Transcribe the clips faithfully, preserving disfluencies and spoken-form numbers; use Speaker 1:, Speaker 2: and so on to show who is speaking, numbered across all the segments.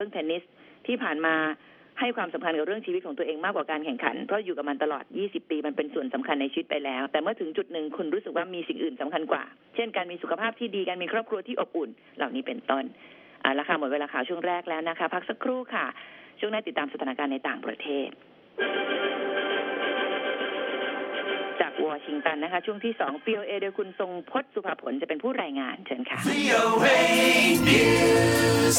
Speaker 1: รื่องเทนนิสที่ผ่านมาให้ความสำคัญกับเรื่องชีวิตของตัวเองมากกว่าการแข่งขันเพราะอยู่กับมันตลอดยี่สิบปีมันเป็นส่วนสำคัญในชีวิตไปแล้วแต่เมื่อถึงจุดหนึ่งคุณรู้สึกว่ามีสิ่งอื่นสำคัญกว่าเช่นการมีสุขภาพที่ดีการมีครอบครัวที่อบอุ่นเหล่านี้เป็นต้นอ่าราคาหมดเวลาข่าวช่วงแรกแล้วนะคะพักสักครู่ค่ะช่วงหน้าติดตามสถานการณ์ในต่างประเทศจากวอชิงตันนะคะช่วงที่สอง พี โอ เอ โดยคุณทรงพจน์สุภาผลจะเป็นผู้รายงานเชิญค่ะ พี โอ เอ News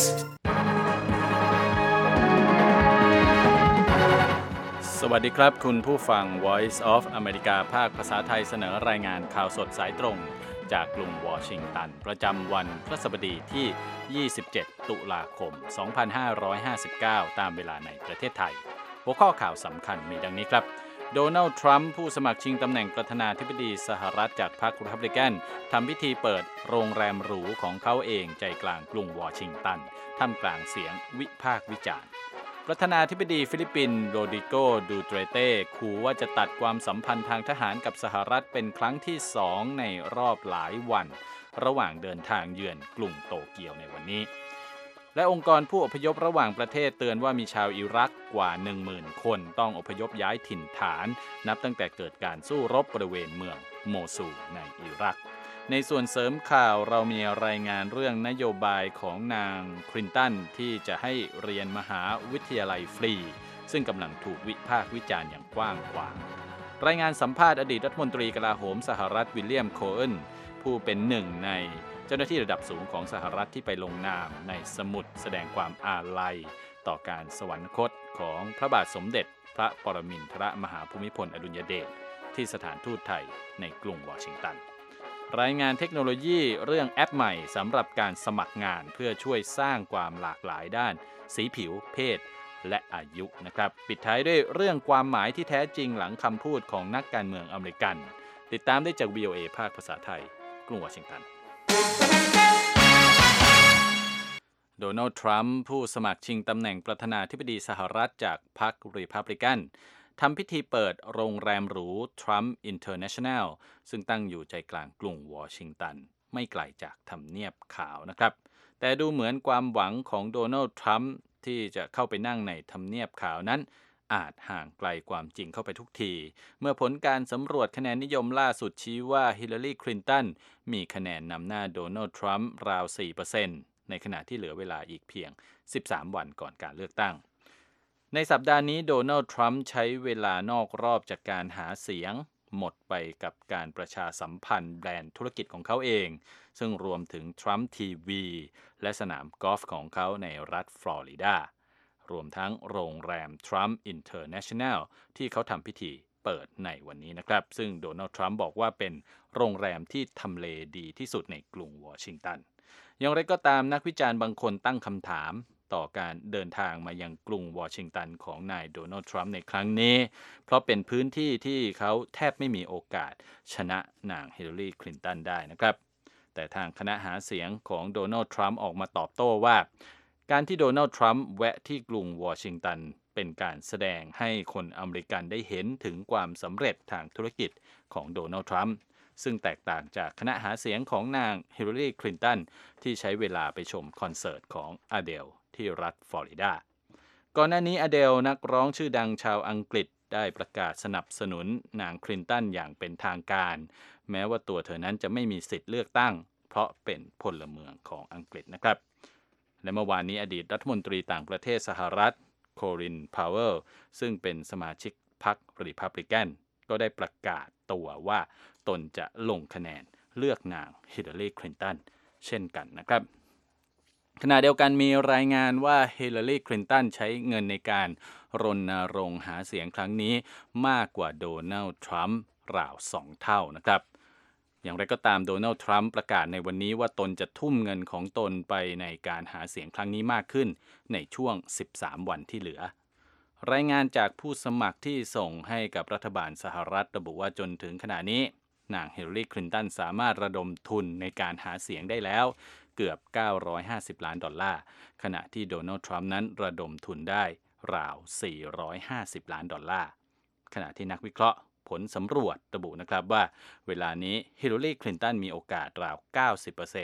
Speaker 2: สวัสดีครับคุณผู้ฟัง Voice of America ภาคภาษาไทยเสนอรายงานข่าวสดสายตรงจากกรุงวอชิงตันประจำวันพฤหัสบดีที่ยี่สิบเจ็ดตุลาคมสองพันห้าร้อยห้าสิบเก้าตามเวลาในประเทศไทยหัวข้อข่าวสำคัญมีดังนี้ครับโดนัลด์ทรัมป์ผู้สมัครชิงตำแหน่งประธานาธิบดีสหรัฐจากพรรครีพับลิกันทำพิธีเปิดโรงแรมหรูของเขาเองใจกลางกรุงวอชิงตันท่ามกลางเสียงวิพากษ์วิจารณ์ประธานาธิบดีฟิลิปปินส์โรดริโก ดูเตรเต้ขู่ว่าจะตัดความสัมพันธ์ทางทหารกับสหรัฐเป็นครั้งที่สองในรอบหลายวันระหว่างเดินทางเยือนกรุงโตเกียวในวันนี้และองค์กรผู้อพยพระหว่างประเทศเตือนว่ามีชาวอิรักกว่า หนึ่งหมื่น คนต้องอพยพย้ายถิ่นฐานนับตั้งแต่เกิดการสู้รบบริเวณเมืองโมซูลในอิรักในส่วนเสริมข่าวเรามีรายงานเรื่องนโยบายของนางคลินตันที่จะให้เรียนมหาวิทยาลัยฟรีซึ่งกำลังถูกวิพากษ์วิจารณ์อย่างกว้างขวางรายงานสัมภาษณ์อดีตรัฐมนตรีกลาโหมสหรัฐวิลเลียมโคเอนผู้เป็นหนึ่งในเจ้าหน้าที่ระดับสูงของสหรัฐที่ไปลงนามในสมุดแสดงความอาลัยต่อการสวรรคตของพระบาทสมเด็จพระปรมินทรมหาภูมิพลอดุลยเดชที่สถานทูตไทยในกรุงวอชิงตันรายงานเทคโนโลยีเรื่องแอปใหม่สำหรับการสมัครงานเพื่อช่วยสร้างความหลากหลายด้านสีผิวเพศและอายุนะครับปิดท้ายด้วยเรื่องความหมายที่แท้จริงหลังคำพูดของนักการเมืองอเมริกันติดตามได้จาก วี โอ เอ ภาคภาษาไทยกรุงวอชิงตันโดนัลด์ทรัมป์ผู้สมัครชิงตำแหน่งประธานาธิบดีสหรัฐจากพรรครีพับลิกันทำพิธีเปิดโรงแรมหรู Trump International ซึ่งตั้งอยู่ใจกลางกรุงวอชิงตันไม่ไกลจากทำเนียบขาวนะครับแต่ดูเหมือนความหวังของโดนัลด์ทรัมป์ที่จะเข้าไปนั่งในทำเนียบขาวนั้นอาจห่างไกลความจริงเข้าไปทุกทีเมื่อผลการสำรวจคะแนนนิยมล่าสุดชี้ว่าฮิลลารีคลินตันมีคะแนนนำหน้าโดนัลด์ทรัมป์ราว สี่เปอร์เซ็นต์ ในขณะที่เหลือเวลาอีกเพียงสิบสามวันก่อนการเลือกตั้งในสัปดาห์นี้โดนัลด์ทรัมป์ใช้เวลานอกรอบจากการหาเสียงหมดไปกับการประชาสัมพันธ์แบรนด์ธุรกิจของเขาเองซึ่งรวมถึง Trump ที วี และสนามกอล์ฟของเขาในรัฐฟลอริดารวมทั้งโรงแรม Trump International ที่เขาทำพิธีเปิดในวันนี้นะครับซึ่งโดนัลด์ทรัมป์บอกว่าเป็นโรงแรมที่ทำเลดีที่สุดในกรุงวอชิงตันอย่างไรก็ตามนักวิจารณ์บางคนตั้งคำถามต่อการเดินทางมายังกรุงวอชิงตันของนายโดนัลด์ทรัมป์ในครั้งนี้เพราะเป็นพื้นที่ที่เขาแทบไม่มีโอกาสชนะนางฮิลลารีคลินตันได้นะครับแต่ทางคณะหาเสียงของโดนัลด์ทรัมป์ออกมาตอบโต้ว่าการที่โดนัลด์ทรัมป์แวะที่กรุงวอชิงตันเป็นการแสดงให้คนอเมริกันได้เห็นถึงความสำเร็จทางธุรกิจของโดนัลด์ทรัมป์ซึ่งแตกต่างจากคณะหาเสียงของนางฮิลลารีคลินตันที่ใช้เวลาไปชมคอนเสิร์ตของอเดลที่รัฐฟลอริดาก่อนหน้านี้อเดลนักร้องชื่อดังชาวอังกฤษได้ประกาศสนับสนุนนางคลินตันอย่างเป็นทางการแม้ว่าตัวเธอนั้นจะไม่มีสิทธิ์เลือกตั้งเพราะเป็นพลเมืองของอังกฤษนะครับและเมื่อวานนี้อดีตรัฐมนตรีต่างประเทศสหรัฐโคลิน พาวเวลซึ่งเป็นสมาชิกพรรครีพับลิกันก็ได้ประกาศตัวว่าตนจะลงคะแนนเลือกนางฮิลลารีคลินตันเช่นกันนะครับขณะเดียวกันมีรายงานว่าฮิลลารีคลินตันใช้เงินในการรณรงค์หาเสียงครั้งนี้มากกว่าโดนัลด์ทรัมป์ราวสองเท่านะครับอย่างไรก็ตามโดนัลด์ทรัมป์ประกาศในวันนี้ว่าตนจะทุ่มเงินของตนไปในการหาเสียงครั้งนี้มากขึ้นในช่วงสิบสามวันที่เหลือรายงานจากผู้สมัครที่ส่งให้กับรัฐบาลสหรัฐระบุว่าจนถึงขณะนี้นางฮิลลารีคลินตันสามารถระดมทุนในการหาเสียงได้แล้วเกือบเก้าร้อยห้าสิบล้านดอลลาร์ขณะที่โดนัลด์ทรัมป์นั้นระดมทุนได้ราวสี่ร้อยห้าสิบล้านดอลลาร์ขณะที่นักวิเคราะห์ผลสำรวจระบุนะครับว่าเวลานี้ฮิลลารีคลินตันมีโอกาสราว เก้าสิบเปอร์เซ็นต์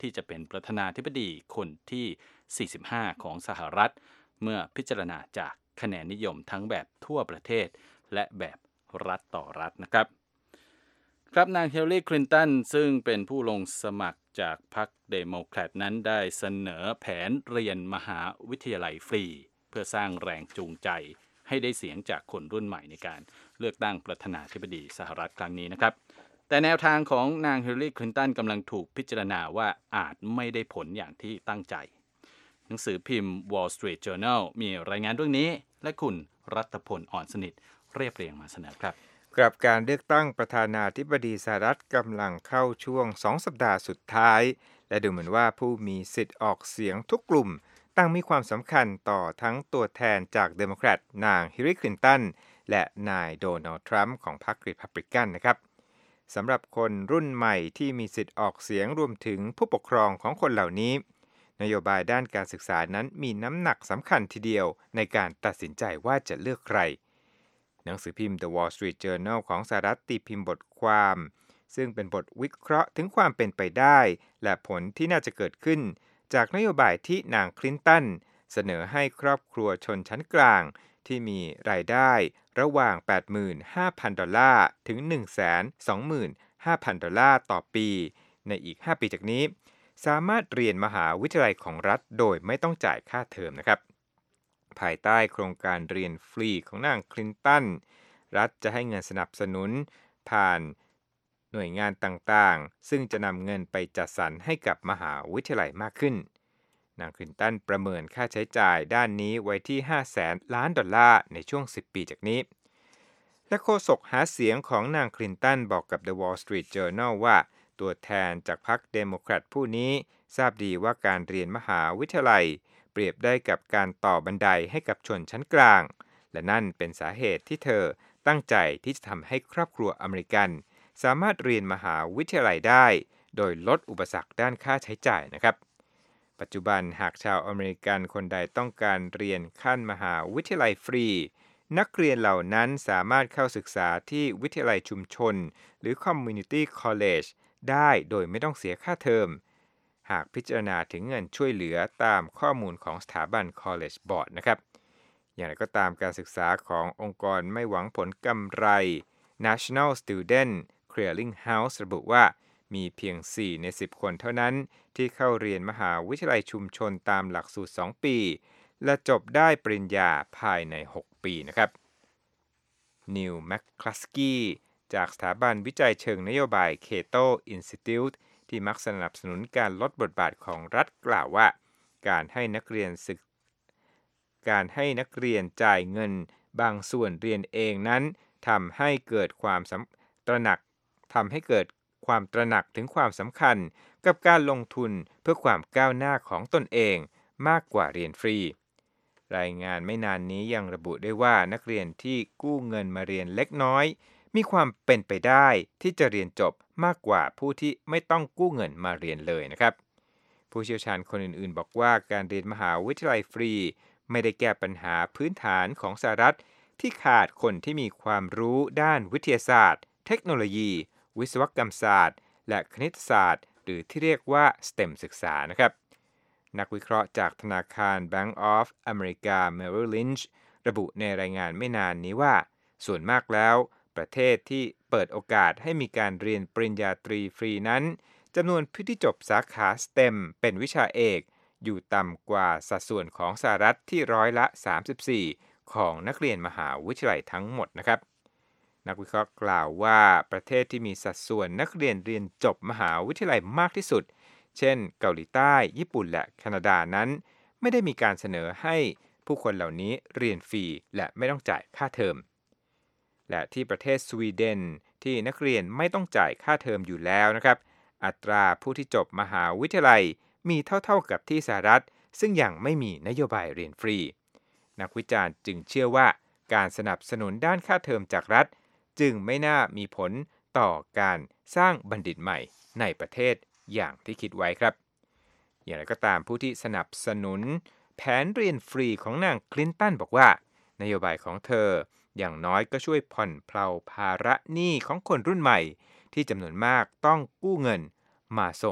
Speaker 2: ที่จะเป็นประธานาธิบดีคนที่ สี่สิบห้า ของสหรัฐเมื่อพิจารณาจากคะแนนนิยมทั้งแบบทั่วประเทศและแบบรัฐต่อรัฐนะครับครับนางฮิลลารีคลินตันซึ่งเป็นผู้ลงสมัครจากพรรคเดโมแครตนั้นได้เสนอแผนเรียนมหาวิทยาลัยฟรีเพื่อสร้างแรงจูงใจให้ได้เสียงจากคนรุ่นใหม่ในการเลือกตั้งประธานาธิบดีสหรัฐครั้งนี้นะครับแต่แนวทางของนางฮิลลารีคลินตันกำลังถูกพิจารณาว่าอาจไม่ได้ผลอย่างที่ตั้งใจหนังสือพิมพ์ Wall Street Journal มีรายงานเรื่องนี้และคุณรัตพลอ่อนสนิทเรียบเรียงมาเสนอครับ
Speaker 3: กับการเลือกตั้งประธานาธิบดีสหรัฐกำลังเข้าช่วงสองสัปดาห์สุดท้ายและดูเหมือนว่าผู้มีสิทธิ์ออกเสียงทุกกลุ่มต่างมีความสำคัญต่อทั้งตัวแทนจากเดโมแครตนางฮิลลารีคลินตันและนายโดนัลด์ทรัมป์ของพรรครีพับลิกันนะครับสำหรับคนรุ่นใหม่ที่มีสิทธิ์ออกเสียงรวมถึงผู้ปกครองของคนเหล่านี้นโยบายด้านการศึกษานั้นมีน้ำหนักสำคัญทีเดียวในการตัดสินใจว่าจะเลือกใครหนังสือพิมพ์ The Wall Street Journal ของสหรัฐตีพิมพ์บทความซึ่งเป็นบทวิเคราะห์ถึงความเป็นไปได้และผลที่น่าจะเกิดขึ้นจากนโยบายที่นางคลินตันเสนอให้ครอบครัวชนชั้นกลางที่มีรายได้ระหว่าง แปดหมื่นห้าพัน ดอลลาร์ถึง หนึ่งแสนสองหมื่นห้าพัน ดอลลาร์ต่อปีในอีกห้าปีจากนี้สามารถเรียนมหาวิทยาลัยของรัฐโดยไม่ต้องจ่ายค่าเทอมนะครับภายใต้โครงการเรียนฟรีของนางคลินตันรัฐจะให้เงินสนับสนุนผ่านหน่วยงานต่างๆซึ่งจะนำเงินไปจัดสรรให้กับมหาวิทยาลัยมากขึ้นนางคลินตันประเมินค่าใช้จ่ายด้านนี้ไว้ที่ห้าแสนล้านดอลลาร์ในช่วงสิบปีจากนี้และโฆษกหาเสียงของนางคลินตันบอกกับ The Wall Street Journal ว่าตัวแทนจากพรรคเดโมแครตผู้นี้ทราบดีว่าการเรียนมหาวิทยาลัยเปรียบได้กับการต่อบันไดให้กับชนชั้นกลางและนั่นเป็นสาเหตุที่เธอตั้งใจที่จะทำให้ครอบครัวอเมริกันสามารถเรียนมหาวิทยาลัยได้โดยลดอุปสรรคด้านค่าใช้จ่ายนะครับปัจจุบันหากชาวอเมริกันคนใดต้องการเรียนขั้นมหาวิทยาลัยฟรีนักเรียนเหล่านั้นสามารถเข้าศึกษาที่วิทยาลัยชุมชนหรือ Community College ได้โดยไม่ต้องเสียค่าเทอมหากพิจารณาถึงเงินช่วยเหลือตามข้อมูลของสถาบัน College Board นะครับอย่างไรก็ตามการศึกษาขององค์กรไม่หวังผลกำไร National Student Clearinghouse ระบุว่ามีเพียงสี่ในสิบคนเท่านั้นที่เข้าเรียนมหาวิทยาลัยชุมชนตามหลักสูตรสองปีและจบได้ปริญญาภายในหกปีนะครับนิวแมคคลัสกี้จากสถาบันวิจัยเชิงนโยบาย Cato Institute ที่มักสนับสนุนการลดบทบาทของรัฐกล่าวว่าการให้นักเรียนศึกการให้นักเรียนจ่ายเงินบางส่วนเรียนเองนั้นทำให้เกิดความตระหนักทำให้เกิดความตระหนักถึงความสำคัญกับการลงทุนเพื่อความก้าวหน้าของตนเองมากกว่าเรียนฟรีรายงานไม่นานนี้ยังระบุได้ว่านักเรียนที่กู้เงินมาเรียนเล็กน้อยมีความเป็นไปได้ที่จะเรียนจบมากกว่าผู้ที่ไม่ต้องกู้เงินมาเรียนเลยนะครับผู้เชี่ยวชาญคนอื่นๆบอกว่าการเรียนมหาวิทยาลัยฟรีไม่ได้แก้ปัญหาพื้นฐานของสหรัฐที่ขาดคนที่มีความรู้ด้านวิทยาศาสตร์เทคโนโลยีวิศวกรรมศาสตร์และคณิตศาสตร์หรือที่เรียกว่า สเต็ม ศึกษานะครับนักวิเคราะห์จากธนาคาร Bank of America Merrill Lynch ระบุในรายงานไม่นานนี้ว่าส่วนมากแล้วประเทศที่เปิดโอกาสให้มีการเรียนปริญญาตรีฟรีนั้นจำนวนผู้ที่จบสาขา สเต็ม เป็นวิชาเอกอยู่ต่ำกว่าสัดส่วนของสหรัฐที่ร้อยละสามสิบสี่ของนักเรียนมหาวิทยาลัยทั้งหมดนะครับนักวิเคราะห์กล่าวว่าประเทศที่มีสัดส่วนนักเรียนเรียนจบมหาวิทยาลัยมากที่สุดเช่นเกาหลีใต้ญี่ปุ่นและแคนาดานั้นไม่ได้มีการเสนอให้ผู้คนเหล่านี้เรียนฟรีและไม่ต้องจ่ายค่าเทอมและที่ประเทศสวีเดนที่นักเรียนไม่ต้องจ่ายค่าเทอมอยู่แล้วนะครับอัตราผู้ที่จบมหาวิทยาลัยมีเท่าๆกับที่สหรัฐซึ่งยังไม่มีนโยบายเรียนฟรีนักวิจารณ์จึงเชื่อว่าการสนับสนุนด้านค่าเทอมจากรัฐจึงไม่น่ามีผลต่อการสร้างบัณฑิตใหม่ในประเทศอย่างที่คิดไว้ครับอย่างไรก็ตามผู้ที่สนับสนุนแผนเรียนฟรีของนางคลินตันบอกว่านโยบายของเธออย่างน้อยก็ช่วยผ่อนเพลาภาระหนี้ของคนรุ่นใหม่ที่จำนวนมากต้องกู้เงินมาส่ง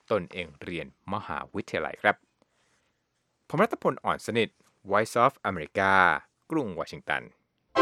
Speaker 3: ตนเองเรียนมหาวิทยาลัยครับผมรัตพล อ่อนสนิท Voice of America กรุงวอชิงตัน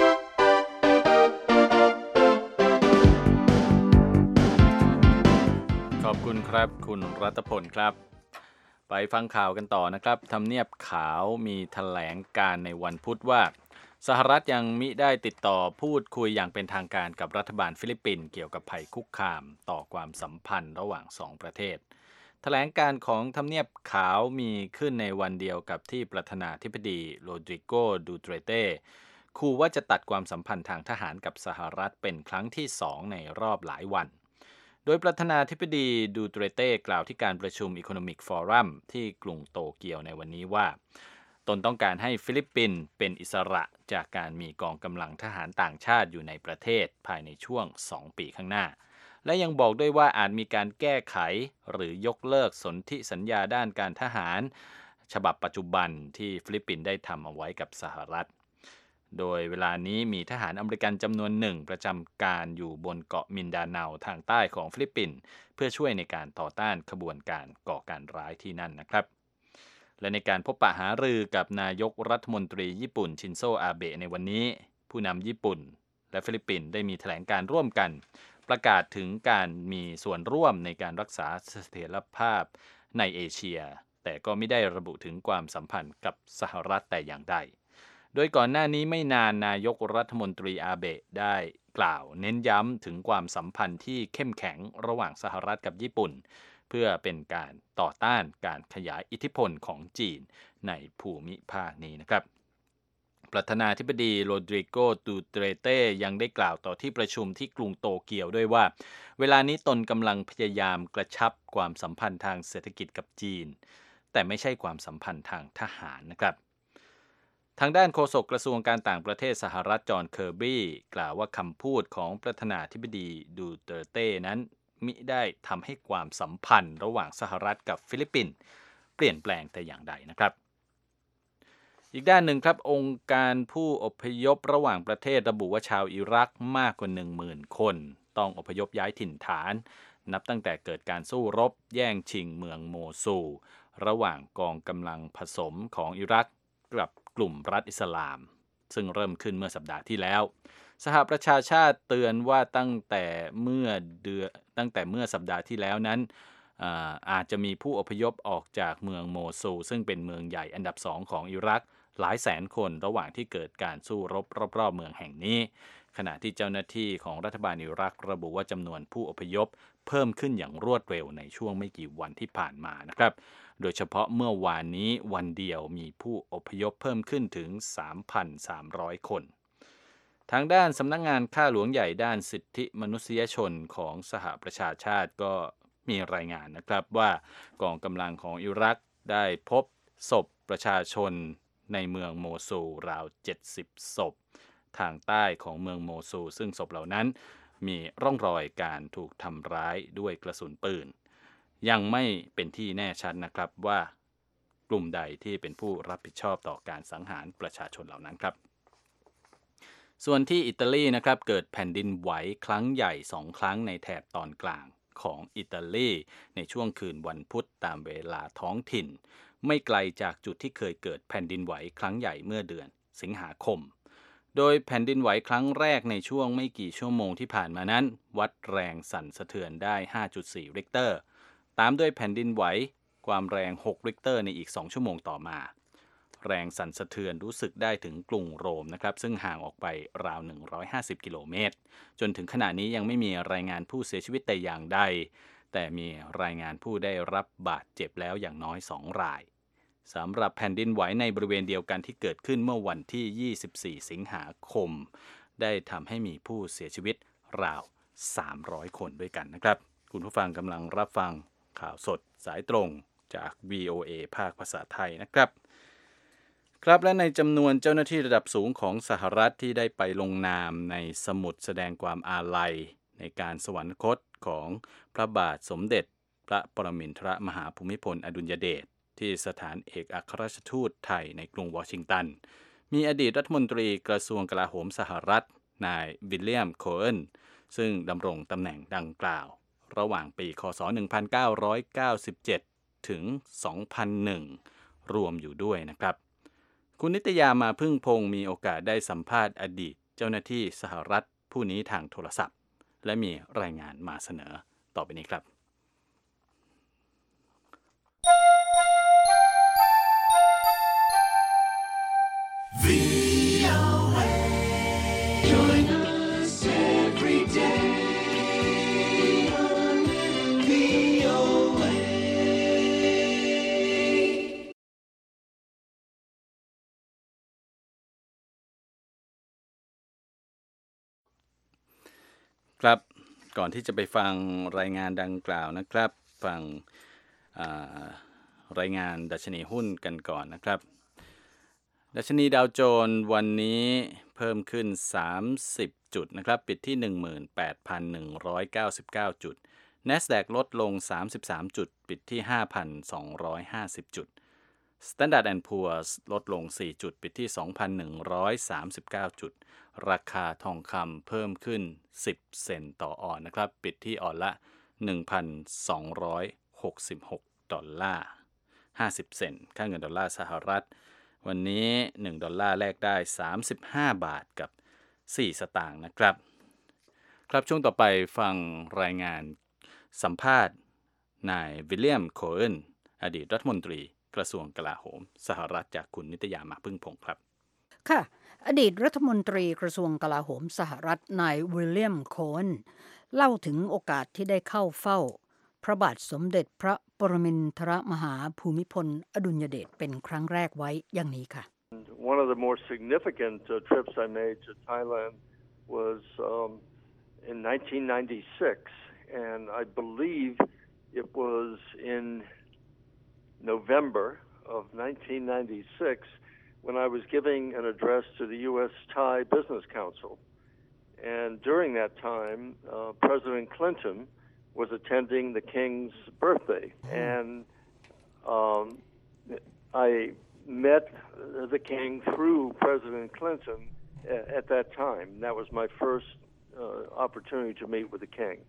Speaker 2: ขอบคุณครับคุณรัตพลครับไปฟังข่าวกันต่อนะครับทำเนียบขาวมีแถลงการในวันพุธว่าสหรัฐยังมิได้ติดต่อพูดคุยอย่างเป็นทางการกับรัฐบาลฟิลิปปินส์เกี่ยวกับภัยคุกคามต่อความสัมพันธ์ระหว่างสองประเทศแถลงการของทำเนียบขาวมีขึ้นในวันเดียวกับที่ประธานาธิบดีโรดริโก ดูเตรเต้ขู่ว่าจะตัดความสัมพันธ์ทางทหารกับสหรัฐเป็นครั้งที่สองในรอบหลายวันโดยประธานาธิบดีดูเตรเต้กล่าวที่การประชุม Economic Forum ที่กรุงโตเกียวในวันนี้ว่าตนต้องการให้ฟิลิปปินส์เป็นอิสระจากการมีกองกำลังทหารต่างชาติอยู่ในประเทศภายในช่วงสองปีข้างหน้าและยังบอกด้วยว่าอาจมีการแก้ไขหรือยกเลิกสนธิสัญญาด้านการทหารฉบับปัจจุบันที่ฟิลิปปินส์ได้ทำเอาไว้กับสหรัฐโดยเวลานี้มีทหารอเมริกันจำนวนหนึ่งประจำการอยู่บนเกาะมินดาเนาทางใต้ของฟิลิปปินส์เพื่อช่วยในการต่อต้านขบวนการก่อการร้ายที่นั่นนะครับและในการพบปะหารือกับนายกรัฐมนตรีญี่ปุ่นชินโซอาเบะในวันนี้ผู้นำญี่ปุ่นและฟิลิปปินส์ได้มีแถลงการร่วมกันประกาศถึงการมีส่วนร่วมในการรักษาเสถียรภาพในเอเชียแต่ก็ไม่ได้ระบุถึงความสัมพันธ์กับสหรัฐแต่อย่างใดโดยก่อนหน้านี้ไม่นานนายกรัฐมนตรีอาเบะได้กล่าวเน้นย้ำถึงความสัมพันธ์ที่เข้มแข็งระหว่างสหรัฐกับญี่ปุ่นเพื่อเป็นการต่อต้านการขยายอิทธิพลของจีนในภูมิภาคนี้นะครับประธานาธิบดีโรดริโก ดูเตรเต้ยังได้กล่าวต่อที่ประชุมที่กรุงโตเกียวด้วยว่าเวลานี้ตนกำลังพยายามกระชับความสัมพันธ์ทางเศรษฐกิจกับจีนแต่ไม่ใช่ความสัมพันธ์ทางทหารนะครับทางด้านโฆษกกระทรวงการต่างประเทศสหรัฐจอห์นเคอร์บี้กล่าวว่าคำพูดของประธานาธิบดีดูเตอร์เต้นั้นมิได้ทำให้ความสัมพันธ์ระหว่างสหรัฐกับฟิลิปปินส์เปลี่ยนแปลงแต่อย่างใดนะครับอีกด้านหนึ่งครับองค์การผู้อพยพระหว่างประเทศระบุว่าชาวอิรักมากกว่า หนึ่งหมื่น คนต้องอพยพย้ายถิ่นฐานนับตั้งแต่เกิดการสู้รบแย่งชิงเมืองโมซูลระหว่างกองกำลังผสมของอิรักกับกลุ่มรัฐอิสลามซึ่งเริ่มขึ้นเมื่อสัปดาห์ที่แล้วสหประชาชาติเตือนว่าตั้งแต่เมื่อเดือนตั้งแต่เมื่อสัปดาห์ที่แล้วนั้น อา, อาจจะมีผู้อพยพออกจากเมืองโมซูลซึ่งเป็นเมืองใหญ่อันดับสองของอิรักหลายแสนคนระหว่างที่เกิดการสู้รบรอบๆเมืองแห่งนี้ขณะที่เจ้าหน้าที่ของรัฐบาลอิรักระบุว่าจำนวนผู้อพยพเพิ่มขึ้นอย่างรวดเร็วในช่วงไม่กี่วันที่ผ่านมานะครับโดยเฉพาะเมื่อวานนี้วันเดียวมีผู้อพยพเพิ่มขึ้นถึง สามพันสามร้อย คนทางด้านสำนักงานข้าหลวงใหญ่ด้านสิทธิมนุษยชนของสหประชาชาติก็มีรายงานนะครับว่ากองกำลังของอิรักได้พบศพประชาชนในเมืองโมซูลราวเจ็ดสิบศพทางใต้ของเมืองโมซูลซึ่งศพเหล่านั้นมีร่องรอยการถูกทำร้ายด้วยกระสุนปืนยังไม่เป็นที่แน่ชัดนะครับว่ากลุ่มใดที่เป็นผู้รับผิดชอบต่อการสังหารประชาชนเหล่านั้นครับส่วนที่อิตาลีนะครับเกิดแผ่นดินไหวครั้งใหญ่สองครั้งในแถบตอนกลางของอิตาลีในช่วงคืนวันพุธตามเวลาท้องถิ่นไม่ไกลจากจุดที่เคยเกิดแผ่นดินไหวครั้งใหญ่เมื่อเดือนสิงหาคมโดยแผ่นดินไหวครั้งแรกในช่วงไม่กี่ชั่วโมงที่ผ่านมานั้นวัดแรงสั่นสะเทือนได้ ห้าจุดสี่ ริกเตอร์ตามด้วยแผ่นดินไหวความแรงหกริกเตอร์ในอีกสองชั่วโมงต่อมาแรงสั่นสะเทือนรู้สึกได้ถึงกรุงโรมนะครับซึ่งห่างออกไปราวหนึ่งร้อยห้าสิบกิโลเมตรจนถึงขณะนี้ยังไม่มีรายงานผู้เสียชีวิตแต่อย่างใดแต่มีรายงานผู้ได้รับบาดเจ็บแล้วอย่างน้อยสองรายสำหรับแผ่นดินไหวในบริเวณเดียวกันที่เกิดขึ้นเมื่อวันที่ยี่สิบสี่สิงหาคมได้ทำให้มีผู้เสียชีวิตราวสามร้อยคนด้วยกันนะครับคุณผู้ฟังกำลังรับฟังข่าวสดสายตรงจาก วี โอ เอ ภาคภาษาไทยนะครับครับและในจำนวนเจ้าหน้าที่ระดับสูงของสหรัฐที่ได้ไปลงนามในสมุดแสดงความอาลัยในการสวรรคตของพระบาทสมเด็จพระปรมินทรมหาภูมิพลอดุลยเดชที่สถานเอกอัครราชทูตไทยในกรุงวอชิงตันมีอดีตรัฐมนตรีกระทรวงกลาโหมสหรัฐนายวิลเลียมโคเอนซึ่งดำรงตำแหน่งดังกล่าวระหว่างปีคศหนึ่งพันเก้าร้อยเก้าสิบเจ็ดถึงสองพันหนึ่งรวมอยู่ด้วยนะครับคุณนิตยามาพึ่งพงศ์มีโอกาสได้สัมภาษณ์อดีตเจ้าหน้าที่สหรัฐผู้นี้ทางโทรศัพท์และมีรายงานมาเสนอต่อไปนี้ครับครับก่อนที่จะไปฟังรายงานดังกล่าวนะครับฟังรายงานดัชนีหุ้นกันก่อนนะครับดัชนีดาวโจนส์วันนี้เพิ่มขึ้นสามสิบจุดนะครับปิดที่ หนึ่งหมื่นแปดพันหนึ่งร้อยเก้าสิบเก้า จุด NASDAQ ลดลงสามสิบสามจุดปิดที่ ห้าพันสองร้อยห้าสิบ จุด Standard แอนด์ Poor's ลดลงสี่จุดปิดที่ สองพันหนึ่งร้อยสามสิบเก้า จุดราคาทองคำเพิ่มขึ้นสิบเซนต์ต่อออนซ์นะครับปิดที่ออนซ์ละ หนึ่งพันสองร้อยหกสิบหก ดอลลาร์ห้าสิบเซนต์ค่าเงินดอลลาร์สหรัฐวันนี้หนึ่งดอลลาร์แลกได้สามสิบห้าบาทกับสี่สตางค์นะครับครับช่วงต่อไปฟังรายงานสัมภาษณ์นายวิลเลียมโคเอนอดีตรัฐมนตรีกระทรวงกลาโหมสหรัฐจากคุณนิตยามาพึ่งพงศ์ครับ
Speaker 4: ค่ะอดีตรัฐมนตรีกระทรวงกลาโหมสหรัฐนายวิลเลียมโคเอนเล่าถึงโอกาสที่ได้เข้าเฝ้าพระบาทสมเด็จพระปรมินทรมหาภูมิพลอดุลยเดชเป็นครั้งแรกไว้อย่างนี้ค่ะ
Speaker 5: One of the more significant uh, trips I made to Thailand was um, in nineteen ninety-six, and I believe it was in November of nineteen ninety-six when I was giving an address to the U S Thai Business Council. And during that time, uh, President Clinton was attending the King's birthday. And um, I met the King through President Clinton at that time. That was my first uh, opportunity to meet with the King.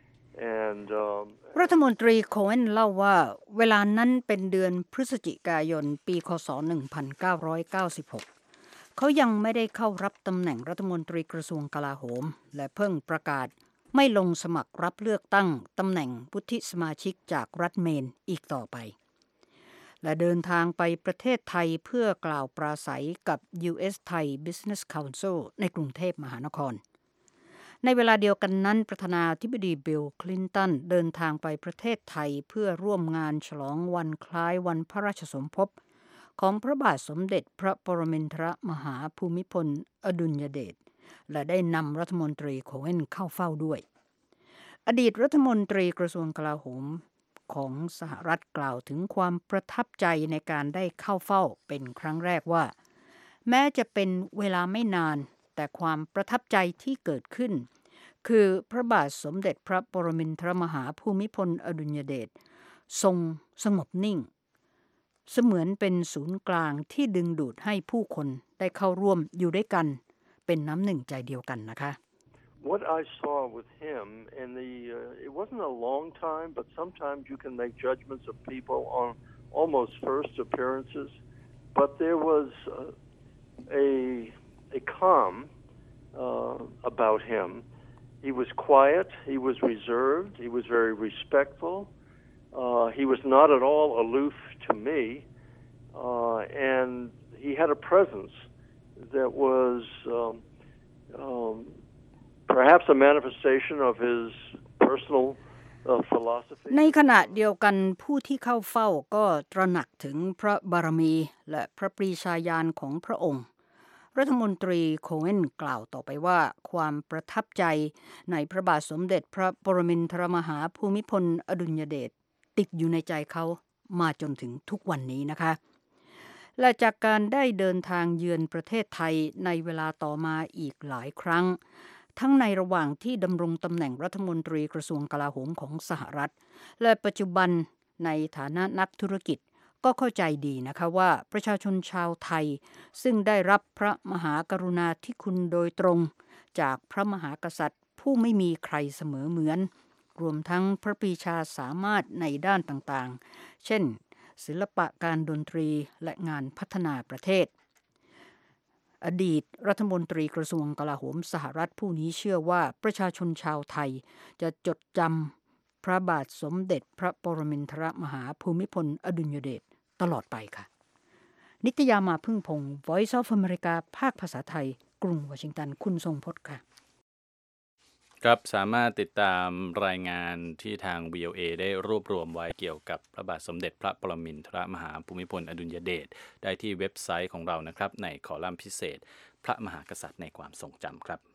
Speaker 5: And um,
Speaker 4: รัฐมนตรีโคเอนเล่าว่าเวลานั้นเป็นเดือนพฤศจิกายนปีคศหนึ่งพันเก้าร้อยเก้าสิบหกเขายังไม่ได้เข้ารับตำแหน่งรัฐมนตรีกระทรวงกลาโหมและเพิ่งประกาศไม่ลงสมัครรับเลือกตั้งตำแหน่งวุฒิสมาชิกจากรัฐเมนอีกต่อไปและเดินทางไปประเทศไทยเพื่อกล่าวปราศัยกับ ยู เอส Thai Business Council ในกรุงเทพมหานครในเวลาเดียวกันนั้นประธานาธิบดีบิลคลินตันเดินทางไปประเทศไทยเพื่อร่วมงานฉลองวันคล้ายวันพระราชสมภพของพระบาทสมเด็จพระปรมินทรมหาภูมิพลอดุลยเดชและได้นำรัฐมนตรีโคเอนเข้าเฝ้าด้วยอดีตรัฐมนตรีกระทรวงกลาโหมของสหรัฐกล่าวถึงความประทับใจในการได้เข้าเฝ้าเป็นครั้งแรกว่าแม้จะเป็นเวลาไม่นานแต่ความประทับใจที่เกิดขึ้นคือพระบาทสมเด็จพระปรมินทรมหาภูมิพลอดุลยเดชทรงสงบนิ่งเสมือนเป็นศูนย์กลางที่ดึงดูดให้ผู้คนได้เข้าร่วมอยู่ด้วยกันเป็นน้ำหนึ่งใจเดียวกันนะคะ
Speaker 5: What I saw with him, and the uh, it wasn't a long time, but sometimes you can make judgments of people on almost first appearances. But there was uh, a a calm uh, about him. He was quiet. He was reserved. He was very respectful. Uh, he was not at all aloof to me, uh, and he had a presence that was um, um, perhaps a manifestation of his personal uh, philosophy.
Speaker 4: ในขณะเดียวกันผู้ที่เข้าเฝ้าก็ตระหนักถึงพระบารมีและพระปรีชาญาณของพระองค์รัฐมนตรีโคเอนกล่าวต่อไปว่าความประทับใจในพระบาทสมเด็จพระปรมินทรมหาภูมิพลอดุลยเดชติดอยู่ในใจเขามาจนถึงทุกวันนี้นะคะและจากการได้เดินทางเยือนประเทศไทยในเวลาต่อมาอีกหลายครั้งทั้งในระหว่างที่ดำรงตำแหน่งรัฐมนตรีกระทรวงกลาโหมของสหรัฐและปัจจุบันในฐานะนักธุรกิจก็เข้าใจดีนะคะว่าประชาชนชาวไทยซึ่งได้รับพระมหากรุณาธิคุณโดยตรงจากพระมหากษัตริย์ผู้ไม่มีใครเสมอเหมือนรวมทั้งพระปรีชาสามารถในด้านต่างๆเช่นศิลปะการดนตรีและงานพัฒนาประเทศอดีตรัฐมนตรีกระทรวงกลาโหมสหรัฐผู้นี้เชื่อว่าประชาชนชาวไทยจะจดจำพระบาทสมเด็จพระปรมินทรมหาภูมิพลอดุลยเดชตลอดไปค่ะนิตยามาพึ่งพงศ์ Voice of America ภาคภาษาไทยกรุงวอชิงตันคุณทรงพจน์ค่ะ
Speaker 2: ครับสามารถติดตามรายงานที่ทาง วี โอ เอ ได้รวบรวมไว้เกี่ยวกับพระบาทสมเด็จพระปรมินทรมหาภูมิพลอดุลยเดชได้ที่เว็บไซต์ของเรานะครับในคอลัมน์พิเศษพระมหากษัตริย์ในความทรงจำครับ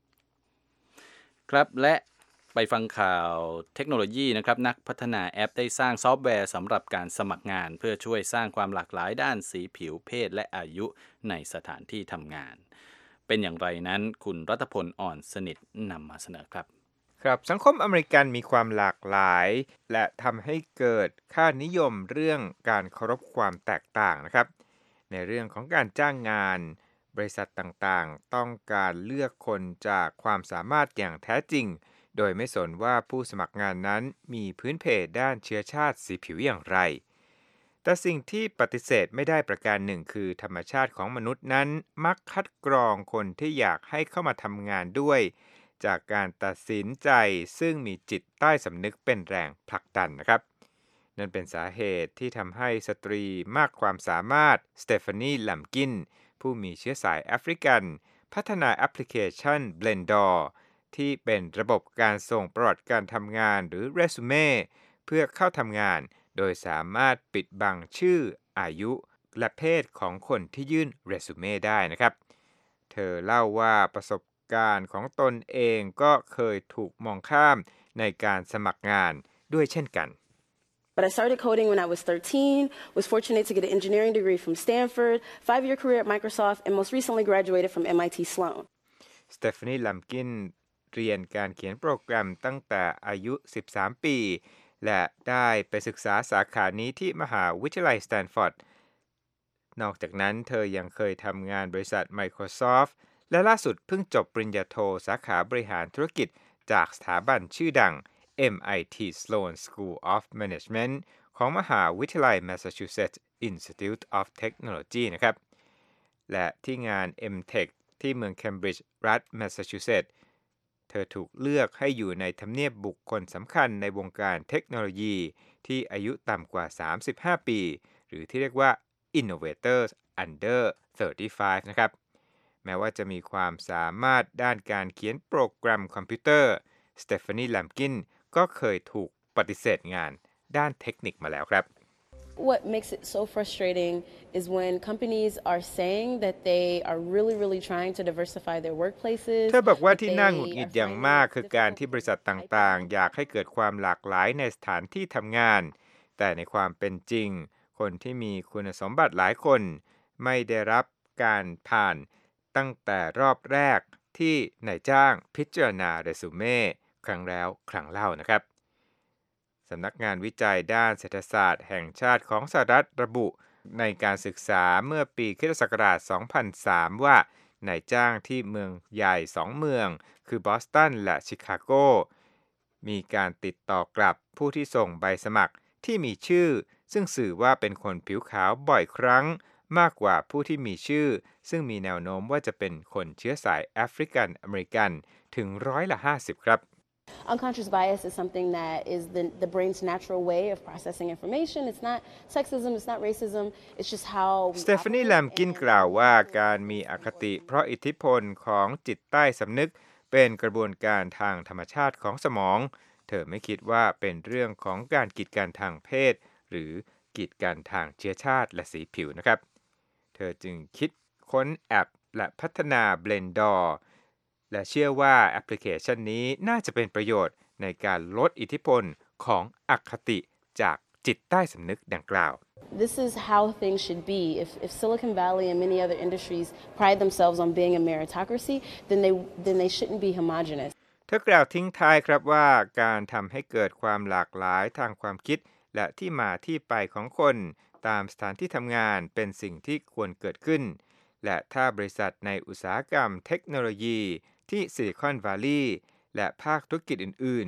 Speaker 2: ครับและไปฟังข่าวเทคโนโลยีนะครับนักพัฒนาแอปได้สร้างซอฟต์แวร์สำหรับการสมัครงานเพื่อช่วยสร้างความหลากหลายด้านสีผิวเพศและอายุในสถานที่ทำงานเป็นอย่างไรนั้นคุณรัตพลอ่อนสนิทนำมาเสนอครับ
Speaker 3: ครับสังคมอเมริกันมีความหลากหลายและทำให้เกิดค่านิยมเรื่องการเคารพความแตกต่างนะครับในเรื่องของการจ้างงานบริษัทต่างๆต้องการเลือกคนจากความสามารถอย่างแท้จริงโดยไม่สนว่าผู้สมัครงานนั้นมีพื้นเพด้านเชื้อชาติสีผิวอย่างไรแต่สิ่งที่ปฏิเสธไม่ได้ประการหนึ่งคือธรรมชาติของมนุษย์นั้นมักคัดกรองคนที่อยากให้เข้ามาทำงานด้วยจากการตัดสินใจซึ่งมีจิตใต้สำนึกเป็นแรงผลักดันนะครับนั่นเป็นสาเหตุที่ทำให้สตรีมากความสามารถสเตฟานีลัมกินผู้มีเชื้อสายแอฟริกันพัฒนาแอปพลิเคชัน Blendor ที่เป็นระบบการส่งประวัติการทำงานหรือเรซูเม่เพื่อเข้าทำงานโดยสามารถปิดบังชื่ออายุและเพศของคนที่ยื่นเรซูเม่ได้นะครับเธอเล่าว่าประสบการณ์ของตนเองก็เคยถูกมองข้ามในการสมัครงานด้วยเช่นกัน
Speaker 6: But I started coding when I was thirteen, was fortunate to get an engineering degree from Stanford, five-year career at Microsoft, and most recently graduated from เอ็ม ไอ ที Sloan.
Speaker 3: Stephanie Lumpkin เรียนการเขียนโปรแกรมตั้งแต่อายุสิบสามปีและได้ไปศึกษาสาขานี้ที่มหาวิทยาลัยสแตนฟอร์ดนอกจากนั้นเธอยังเคยทำงานบริษัท Microsoft และล่าสุดเพิ่งจบปริญญาโทสาขาบริหารธุรกิจจากสถาบันชื่อดัง เอ็ม ไอ ที Sloan School of Management ของมหาวิทยาลัย Massachusetts Institute of Technology นะครับและที่งาน เอ็ม เทค ที่เมืองเคมบริดจ์รัฐ Massachusetts เธอถูกเลือกให้อยู่ในทำเนียบบุคคลสำคัญในวงการเทคโนโลยีที่อายุต่ำกว่าสามสิบห้าปีหรือที่เรียกว่า Innovators Under สามสิบห้า นะครับแม้ว่าจะมีความสามารถด้านการเขียนโปรแกรมคอมพิวเตอร์สเตฟานี ลัมกินก็เคยถูกปฏิเสธงานด้านเทคนิคมาแล้วครับ
Speaker 6: What makes it so frustrating is when companies are saying that they are really, really trying to diversify their workplaces.
Speaker 3: เธอบอกว่าที่น่าหงุดหงิดอย่างมากคือการที่บริษัทต่างๆอยากให้เกิดความหลากหลายในสถานที่ทำงานแต่ในความเป็นจริงคนที่มีคุณสมบัติหลายคนไม่ได้รับการผ่านตั้งแต่รอบแรกที่นายจ้างพิจารณาเรซูเม่ครั้งแล้วครั้งเล่านะครับสำนักงานวิจัยด้านเศรษฐศาสตร์แห่งชาติของสหรัฐระบุในการศึกษาเมื่อปีค.ศ. สองพันสามว่านายจ้างที่เมืองใหญ่สองเมืองคือบอสตันและชิคาโกมีการติดต่อกลับผู้ที่ส่งใบสมัครที่มีชื่อซึ่งสื่อว่าเป็นคนผิวขาวบ่อยครั้งมากกว่าผู้ที่มีชื่อซึ่งมีแนวโน้มว่าจะเป็นคนเชื้อสายแอฟริกันอเมริกันถึงร้อยละห้าสิบครับ
Speaker 6: Unconscious bias is something that is the, the brain's natural way of processing information. It's not sexism, it's not racism, it's just how we
Speaker 3: Stephanie Lumpkin กล่าวว่าการมีอคติเพราะอิทธิพลของจิตใต้สำนึกเป็นกระบวนการทางธรรมชาติของสมองเธอไม่คิดว่าเป็นเรื่องของการกีดกันทางเพศหรือกีดกันทางเชื้อชาติและสีผิวนะครับเธอจึงคิดค้นแอปและพัฒนา Blendor และเชื่อว่าแอปพลิเคชันนี้น่าจะเป็นประโยชน์ในการลดอิทธิพลของอคติจากจิตใต้สำนึกดังกล่าว
Speaker 6: This is how things should be. If, if Silicon Valley and many other industries pride themselves on being a meritocracy, then they, then they shouldn't be homogenous.
Speaker 3: เธอกล่าวทิ้งท้ายครับว่าการทำให้เกิดความหลากหลายทางความคิดและที่มาที่ไปของคนตามสถานที่ทำงานเป็นสิ่งที่ควรเกิดขึ้นและถ้าบริษัทในอุตสาหกรรมเทคโนโลยีที่ซิลิคอนวัลลีย์และภาคธุรกิจอื่น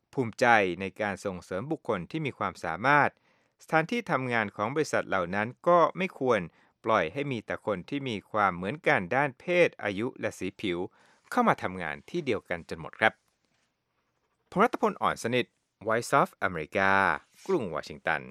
Speaker 3: ภูมิใจในการส่งเสริมบุคคลที่มีความสามารถสถานที่ทำงานของบริษัทเหล่านั้นก็ไม่ควรปล่อยให้มีแต่คนที่มีความเหมือนกันด้านเพศอายุและสีผิวเข้ามาทำงานที่เดียวกันจนหมดครับผมรัตพล อ่อนสนิท Voice of America กรุงวอชิงตัน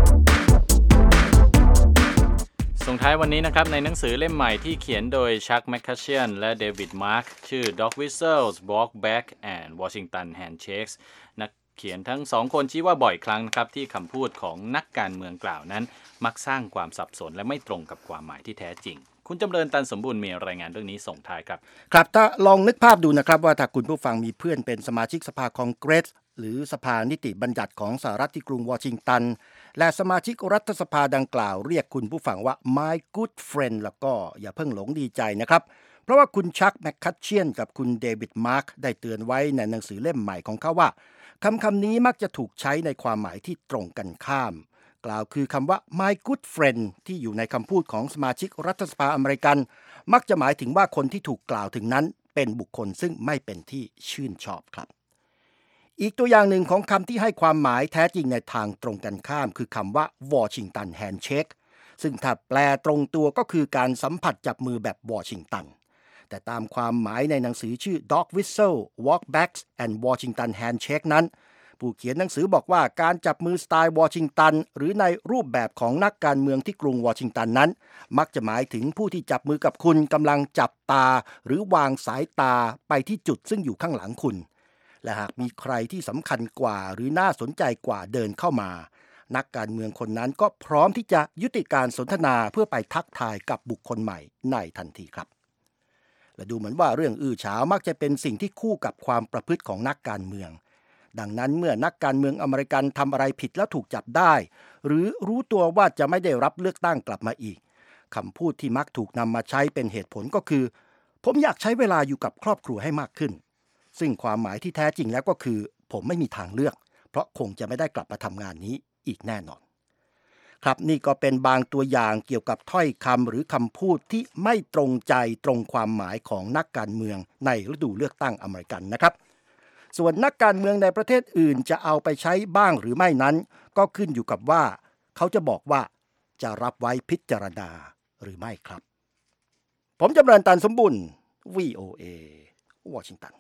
Speaker 2: ส่งท้ายวันนี้นะครับในหนังสือเล่มใหม่ที่เขียนโดยชักแมคคาเชียนและเดวิดมาร์คชื่อ Dog Whistles Walk Back and Washington Handshakes นักเขียนทั้งสองคนชี้ว่าบ่อยครั้งนะครับที่คำพูดของนักการเมืองกล่าวนั้นมักสร้างความสับสนและไม่ตรงกับความหมายที่แท้จริงคุณจำเริญตันสมบูรณ์มีรายงานเรื่องนี้ส่งท้ายครับ
Speaker 7: ครับถ้าลองนึกภาพดูนะครับว่าถ้าคุณผู้ฟังมีเพื่อนเป็นสมาชิกสภาคองเกรสหรือสภานิติบัญญัติของสหรัฐที่กรุงวอชิงตันและสมาชิกรัฐสภาดังกล่าวเรียกคุณผู้ฟังว่า my good friend แล้วก็อย่าเพิ่งหลงดีใจนะครับเพราะว่าคุณชักแมคคัชเชียนกับคุณเดวิดมาร์คได้เตือนไว้ในหนังสือเล่มใหม่ของเขาว่าคำคำนี้มักจะถูกใช้ในความหมายที่ตรงกันข้ามกล่าวคือคำว่า my good friend ที่อยู่ในคำพูดของสมาชิกรัฐสภาอเมริกันมักจะหมายถึงว่าคนที่ถูกกล่าวถึงนั้นเป็นบุคคลซึ่งไม่เป็นที่ชื่นชอบครับอีกตัวอย่างหนึ่งของคำที่ให้ความหมายแท้จริงในทางตรงกันข้ามคือคำว่า Washington Handshake ซึ่งถ้าแปลตรงตัวก็คือการสัมผัสจับมือแบบวอชิงตันแต่ตามความหมายในหนังสือชื่อ Dog Whistle Walkbacks and Washington Handshake นั้นผู้เขียนหนังสือบอกว่าการจับมือสไตล์วอชิงตันหรือในรูปแบบของนักการเมืองที่กรุงวอชิงตันนั้นมักจะหมายถึงผู้ที่จับมือกับคุณกำลังจับตาหรือวางสายตาไปที่จุดซึ่งอยู่ข้างหลังคุณและหากมีใครที่สำคัญกว่าหรือน่าสนใจกว่าเดินเข้ามานักการเมืองคนนั้นก็พร้อมที่จะยุติการสนทนาเพื่อไปทักทายกับบุคคลใหม่ในทันทีครับและดูเหมือนว่าเรื่องอื้อฉาวมักจะเป็นสิ่งที่คู่กับความประพฤติของนักการเมืองดังนั้นเมื่อนักการเมืองอเมริกันทำอะไรผิดแล้วถูกจับได้หรือรู้ตัวว่าจะไม่ได้รับเลือกตั้งกลับมาอีกคำพูดที่มักถูกนำมาใช้เป็นเหตุผลก็คือผมอยากใช้เวลาอยู่กับครอบครัวให้มากขึ้นซึ่งความหมายที่แท้จริงแล้วก็คือผมไม่มีทางเลือกเพราะคงจะไม่ได้กลับมาทำงานนี้อีกแน่นอนครับนี่ก็เป็นบางตัวอย่างเกี่ยวกับถ้อยคำหรือคำพูดที่ไม่ตรงใจตรงความหมายของนักการเมืองในฤดูเลือกตั้งอเมริกันนะครับส่วนนักการเมืองในประเทศอื่นจะเอาไปใช้บ้างหรือไม่นั้นก็ขึ้นอยู่กับว่าเขาจะบอกว่าจะรับไว้พิจารณาหรือไม่ครับผมจำเริญตันสมบุญ วี โอ เอ วอชิงตัน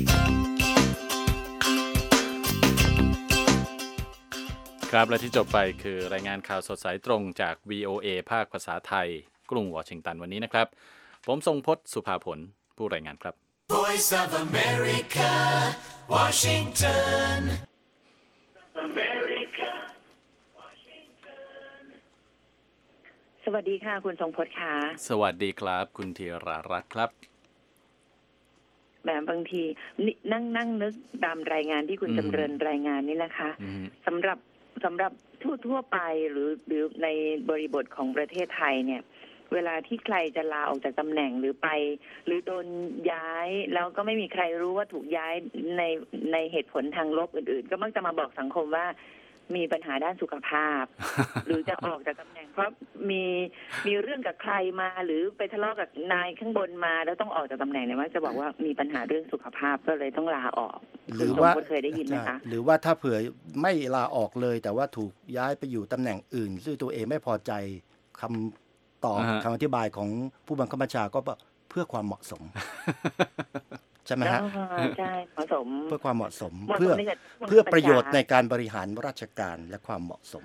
Speaker 2: ครับและที่จบไปคือรายงานข่าวสดสายตรงจาก วี โอ เอ ภาคภาษาไทยกรุงวอชิงตันวันนี้นะครับผมทรงพจน์สุภาผลผู้รายงานครับ
Speaker 8: Voice of America Washington America Washington
Speaker 1: สวัสดีค่ะคุณทรงพจน์ค่ะ
Speaker 2: สวัสดีครับคุณธีรารัตน์ครับ
Speaker 1: แบบบางทีนั่งนั่งนึกตามรายงานที่คุณจำเริญรายงานนี่นะคะสำหรับสำหรับทั่วทั่วไปหรือหรือในบริบทของประเทศไทยเนี่ยเวลาที่ใครจะลาออกจากตำแหน่งหรือไปหรือโดนย้ายแล้วก็ไม่มีใครรู้ว่าถูกย้ายในในเหตุผลทางลบอื่นๆก็มักจะมาบอกสังคมว่ามีปัญหาด้านสุขภาพ หรือจะออกจากตำแหน่งเพราะมีมีเรื่องกับใครมาหรือไปทะเลาะกับนายข้างบนมาแล้วต้องออกจากตำแหน่งเนี่ยมักจะบอกว่ามีปัญหาเรื่องสุขภาพก็เลยต้องลาออกหรือว่าเคยได้ยินไหมคะ
Speaker 7: หรือว่าถ้าเผื่อไม่ลาออกเลยแต่ว่าถูกย้ายไปอยู่ตำแหน่งอื่นซึ่งตัวเองไม่พอใจคำตอบคำอธิบายของผู้บังคับบัญชาก็เพื่อความเหมาะสมใช่ไหมฮะ
Speaker 1: ใช่เหมาะสม
Speaker 7: เพื่อความเหมาะสมเพื่อเพื่อประโยชน์ในการบริหารราชการและความเหมาะสม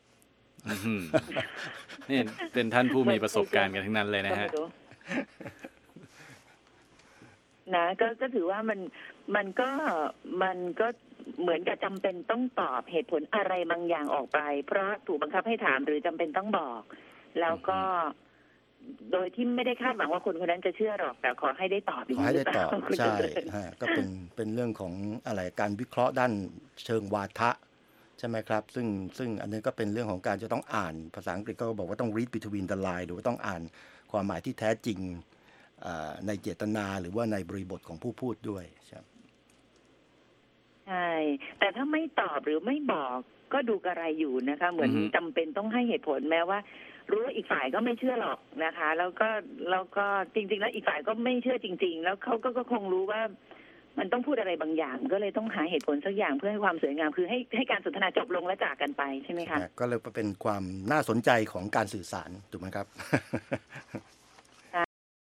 Speaker 2: นี่เป็นท่านผู้มีประสบการณ์กันทั้งนั้นเลยนะฮะ
Speaker 1: นะก็ก็ถือว่ามันมันก็มันก็เหมือนกับจำเป็นต้องตอบเหตุผลอะไรบางอย่างออกไปเพราะถูกบังคับให้ถามหรือจำเป็นต้องบอกแล้วก็โดยที่ไม่ได้คาดหวังว่าคนคนนั้นจะเชื่อหรอกแต่ขอให้ได้ตอบ
Speaker 7: ขอให้ได้ตอบใช่ก็เป็นเป็นเรื่องของอะไรการวิเคราะห์ด้านเชิงวาทะใช่ไหมครับซึ่งซึ่งอันนี้ก็เป็นเรื่องของการจะต้องอ่านภาษาอังกฤษก็บอกว่าต้อง read between the line หรือว่าต้องอ่านความหมายที่แท้จริงในเจตนาหรือว่าในบริบทของผู้พูดด้วยใช่
Speaker 1: ใช่แต่ถ้าไม่ตอบหรือไม่บอกก็ดูกระไรอยู่นะคะเหมือนจำเป็นต้องให้เหตุผลแม้ว่ารู้ว่าอีกฝ่ายก็ไม่เชื่อหรอกนะคะแล้วก็แล้วก็จริงๆแล้วอีกฝ่ายก็ไม่เชื่อจริงๆแล้วเขาก็ก็คงรู้ว่ามันต้องพูดอะไรบางอย่างก็เลยต้องหาเหตุผลสักอย่างเพื่อให้ความสวยงามคือให้ให้การสนทนาจบลงและจากกันไปใช่ไหมคะ
Speaker 7: ก็เลยเป็นความน่าสนใจของการสื่อสารถูกไหมครับ